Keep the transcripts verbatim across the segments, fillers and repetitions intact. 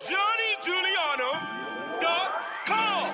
Johnny Giuliano dot com.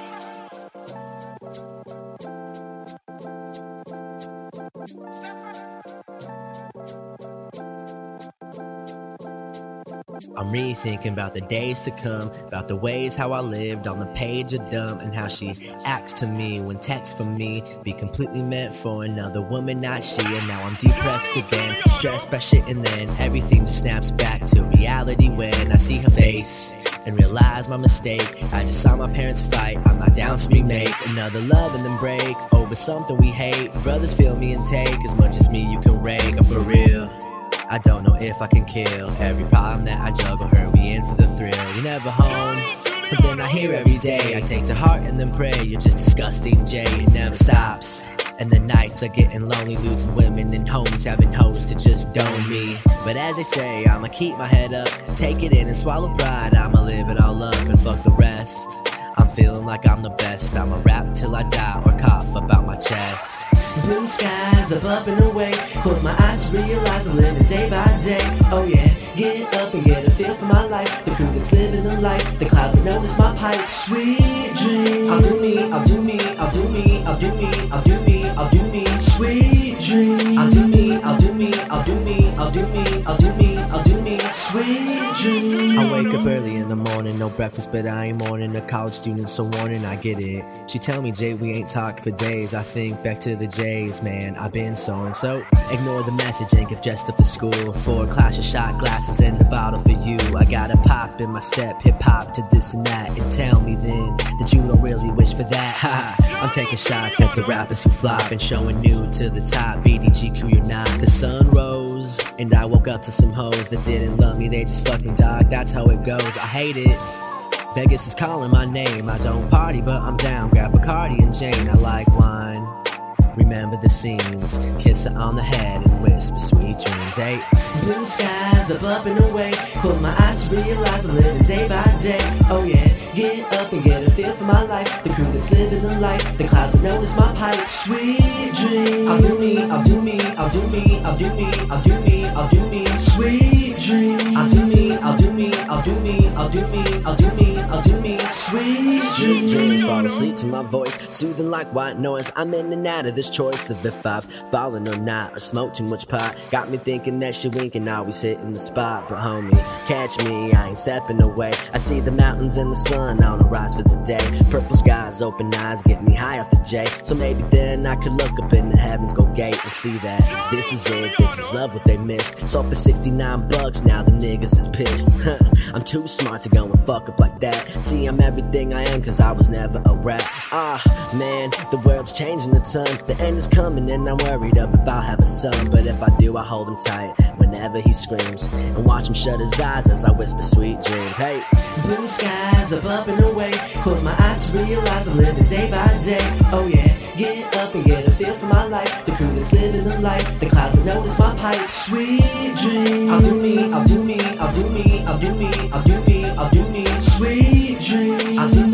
I'm rethinking about the days to come, about the ways how I lived on the page of dumb, and how she acts to me when texts from me be completely meant for another woman, not she. And now I'm depressed again, stressed by shit, and then everything just snaps back to reality when I see her face and realize my mistake. I just saw my parents fight, I'm not down to remake another love and then break over something we hate. Brothers feel me and take as much as me you can rake. I'm for real, I don't know if I can kill every problem that I juggle. Her, we in for the thrill. You're never home, something I hear every day. I take to heart and then pray. You're just disgusting, Jay. It never stops, and the nights are getting lonely, losing women and homies, having hoes to just dome me. But as they say, I'ma keep my head up, take it in and swallow pride. I'ma live it all up and fuck the rest. I'm feeling like I'm the best. I'ma rap till I die or cough about my chest. Blue skies up, up and away. Close my eyes to realize I'm living day by day. Oh yeah, get up and get a feel for my life. The crew that's living the life, the clouds that notice my pipe. Sweet dream, I'll do me, I'll do me, I'll do me, I'll do me, I'll do me, I'll do me. Sweet dream, I'll do me, I'll do me, I'll do me, I'll do me, I'll do me, I'll do me. Sweet dream. I wake up early in the morning, no breakfast, but I ain't mourning. A college student, so warning, I get it. She tell me, Jay, we ain't talked for days. I think back to the J's, man, I've been sewing. So ignore the message and get dressed up for school. For a clash of shot glasses and the bottle for you. I got a pop in my step, hip hop to this and that. And tell me then that you don't really wish for that. Ha, I'm taking shots at the rappers who flop and showing new to the top. B D G Q, you're not. The sun rose and I woke up to some hoes that didn't love me. They just fucked me, dog. That's how it goes. I hate it. Vegas is calling my name. I don't party, but I'm down. Grab Bacardi and Jane. I like wine. Remember the scenes. Kiss her on the head and whisper sweet dreams. Hey, blue skies up, up and away. Close my eyes to realize I'm living day by day. Oh yeah, get up and get a feel for my life. The crew that's living the life, the clouds that notice my pipe. Sweet dream, I'll do me, I'll do me, I'll do me, I'll do me, I'll do me, I'll do me. Sweet dream, I'll do me, I'll do me, I'll do me, I'll do me, I'll do me, I'll do me. Sweet dream. Dreams fall asleep to my voice, soothing like white noise. I'm in and out of this choice of if I've fallen or not, or smoked too much pot. Got me thinking that shit winking, always hitting the spot. But homie, catch me, I ain't stepping away. I see the mountains and the sun on the rise for the day. Purple skies, open eyes, get me high off the J. So maybe then I could look up in the heavens, go gate and see that this is it, this is love what they missed. So for sixty-nine bucks, now the niggas is pissed. I'm too smart to go and fuck up like that. See, I'm everything I am cause I was never a rat. Ah, man, the world's changing a ton. The end is coming and I'm worried of if I'll have a son. But if I do, I hold him tight whenever he screams and watch him shut his eyes as I whisper sweet dreams. Hey, blue skies up, up and away. Close my eyes to realize I'm living day by day. Oh yeah, get up and get a feel for my life. The crew that's living the life, the clouds that notice my pipe. Sweet dream, I'll do me, I'll do me, I'll do me, I'll do me, I'll do me, I'll do me. Sweet dream, I'll do me.